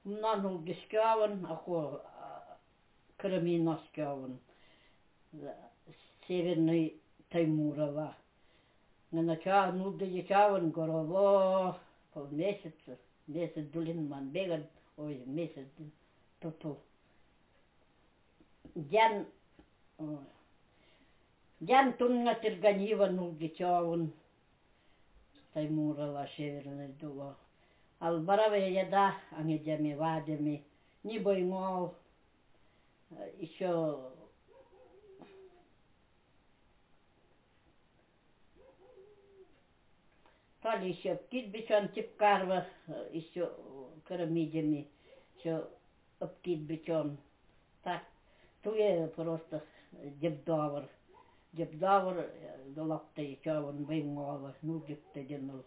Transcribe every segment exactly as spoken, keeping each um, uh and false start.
Умнанул гискяван, ахо Караминоскяван, Северный Таймурова. На начало нулда дичаван горово полмесяца, месяц дулин ман беган, ой, месяц туту. Дян, дян тунна тирганива нулда дичаван, Таймурова Северный дула. Албараве яда, ангедями вадями, не боймол, еще то ли еще птичбичон типкарва, еще карамидями, еще птичбичон. Так, туе просто дебдавр, дебдавр, долапта еще он боймол, ну дебта денул.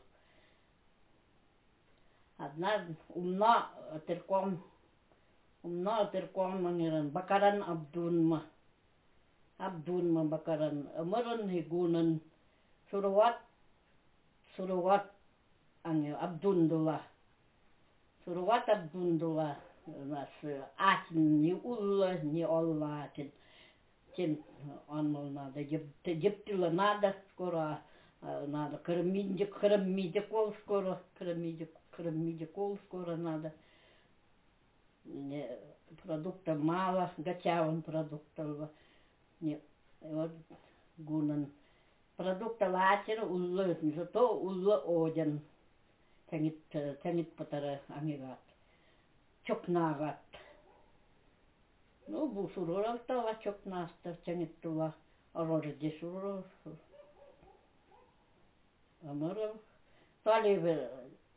Однажды умна терком, умна терком маниран, бакаран абдунма, абдунма бакаран, амаран хигунан, суруат, суруат, ане абдундула, суруат абдундула, нас атин не улла, не олла атин, тем он мол надо, дептила надо, скоро надо, карамидик, карамидик, ол скоро, карамидик. Карамидикол скоро надо. Не, продуктов мало, гачаван продуктов. Не, вот гунан. Продукты латер уллы, зато уллы оден. Тянет, тянет потара амигат. Чокнагат. Ну, бусурурал тала чокнастар, тянет тула. Ароры дешуру. Амаров. Таливы.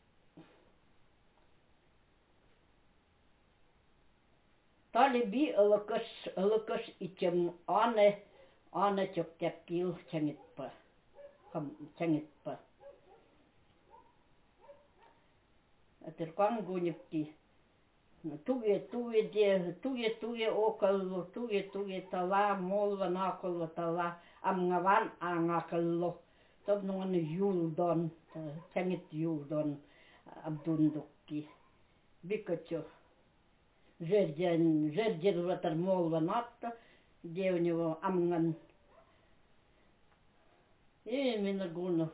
Тали би ылыкыш, ылыкыш ичем аны, аны чоктяп кил чаңитпа, чаңитпа. Теркан гуневки. Туге, туге де, туге, туге около, туге, туге тала, молва наколо тала, амгаван ангаколо. Тобнуан юлдон, чаңит юлдон, абдундукки. Бикачо. Жерден, жерден ватар молва натта, где у него амган. И именно гуну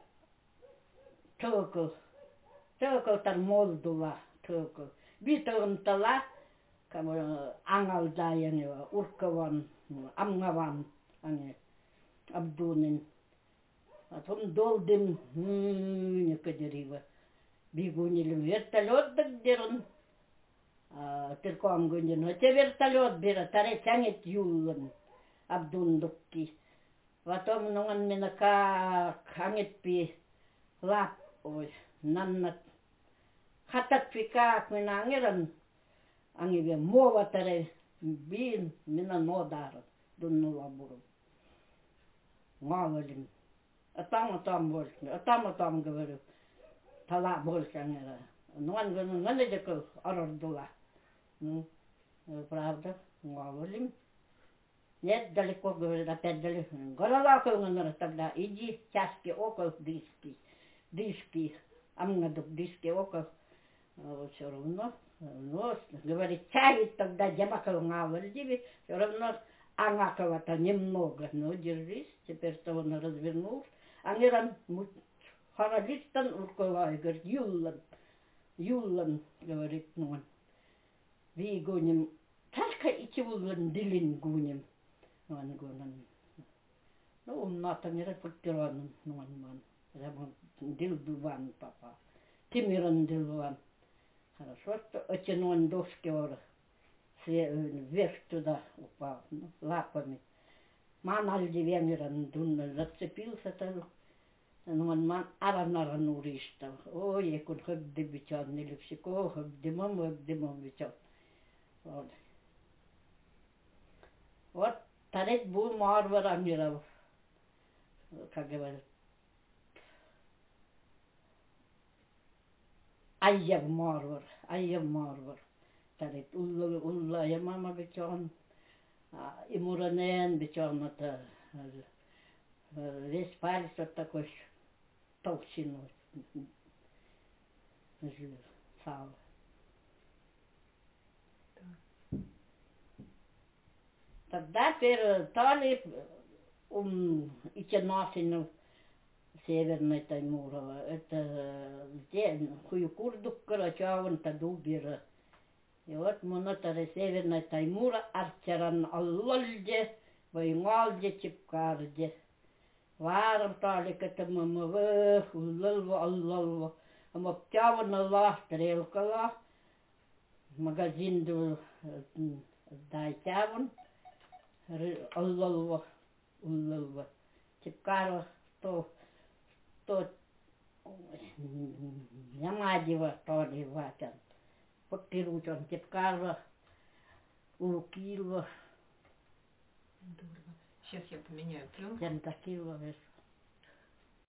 токл, токл тар молдула, токл. Битоган тала, кому ангал даян, уркаван, амгаван, ане, абдунин. А том долдым, не кадерива. Бигунилем вертолет дагдерон. Терком гунин, а те вертолет бера, таре тянет юлан, абдундукки. Потом, ну, он меня как хангет пи лап, ой, наннат. Хатат пи как меня ангеран, ангеве мова таре бин, меня нодар, дуннула буру. Мавалим. А там, а там больше, а там, а там, говорю, тала больше ангера. Ну, он говорит, ну, надо декал арордула. Ну, правда, мавалим. Нет, далеко, говорит, опять далеко. Гололакал тогда, иди, чашки около диски, диски, амнадук диски около, все равно, но, говорит, чавит тогда, дямакал мавалим, все равно ангакова-то немного, ну, держись, теперь-то он развернулся. Ангеран, харалистан урковай, говорит, юллан, юллан, говорит, ну, ви гоним, только идти уллан дилин гоним. Он гонан. Ну, он на то не репортирован, ну, он ман. Рабон дилдуван папа. Тимиран дилдуван. Хорошо, что очень он доскер вверх туда упал, ну, лапами. Ман альди вемиран дунна зацепился там. Ну, он ман аран-аран уристал. Ой, я кун хыбды бичан, не липсико, хыбдымам, хыбдымам бичан. Вот. Вот. Тарет бу марвар амиров, как говорят. Айяв марвар, айяв марвар. Тарет улла, улла, я мама бичон, и муранен бичон, это весь палец вот такой толщиной, сало. Тогда перестали um, идти на Северной Таймурова. Это где Хуюкурдук, Карачаван, Тадубира. И вот мы на Северной Таймура арчаран аллольде, войнгалде, чипкарде. Варам тали к этому мы уллалва, аллалва. А мы птявана ла, стрелкала. Магазин был дайтяван. Аллалва, уллалва. Чипкарва, то, то, ямадива, то ли ватан. Покиручон, чипкарва, улукилва. Сейчас я поменяю пленку. Тентакилва,